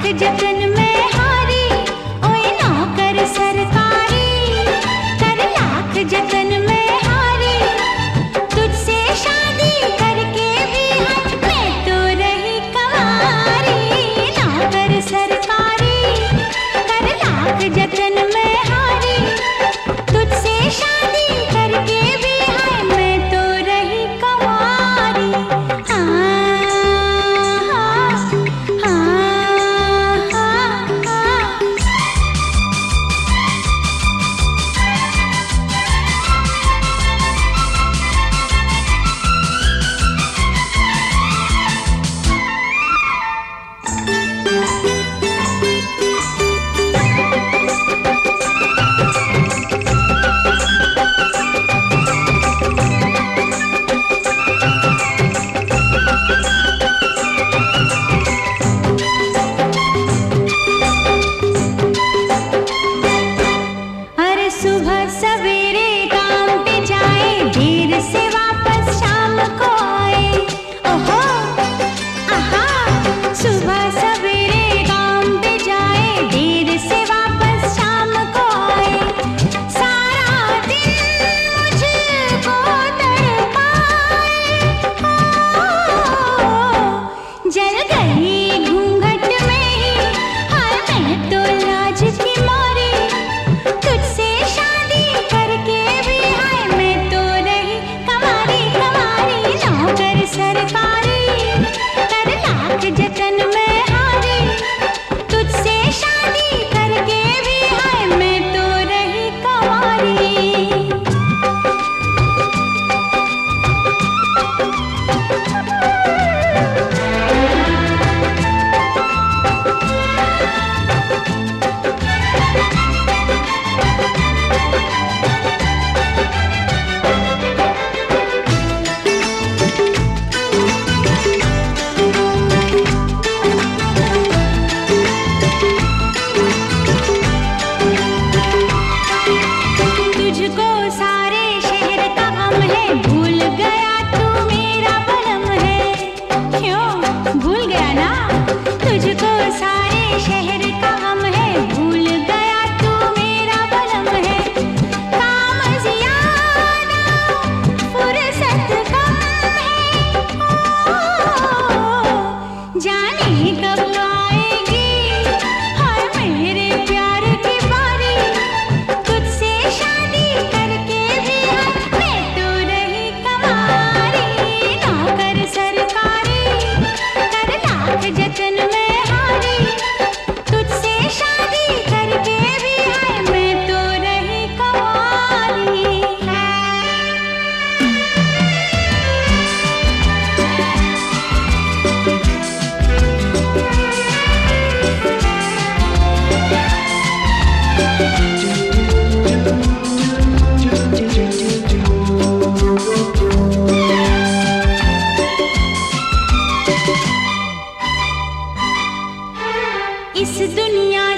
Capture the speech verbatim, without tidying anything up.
जतन में हारी, ओए नौकर सरकारी, कर लाख जतन में हारी, तुझसे शादी करके भी मैं तो रही कंवारी। नौकर सरकारी, कर लाख जतन में हारी, तुझसे शादी करके भी मैं तो रही कंवारी। सुबह सवेरे काम पे जाए, देर से वापस शाम को आए। ओहो आहा, सुबह सवेरे काम पे जाए, देर से वापस शाम को आए। सारा दिन मुझको तड़पाए, जल गई घूंघट में ही, हाय मैं तो लाज की मारी, तुझसे शादी करके भी हाय मैं तो रही कंवारी कंवारी। नौकर सरकारी, कर लाख जतन में हारी, तुझसे शादी करके भी हाय मैं तो रही कंवारी। तुझको सारे शहर का गम है, भूल गया तू मेरा बलम है। क्यों भूल गया ना? तुझको सारे शहर का गम है, भूल गया तू मेरा बलम है। काम ज़्यादा फुर्सत कम है, ओ जाने कब आएगी हाय मेरे प्यार की बारी, तुझसे शादी करके भी मैं तो रही कंवारी। नौकर सरकारी, कर लाख जतन में हारी, तुझसे शादी करके भी मैं तो रही कंवारी। इस दुनिया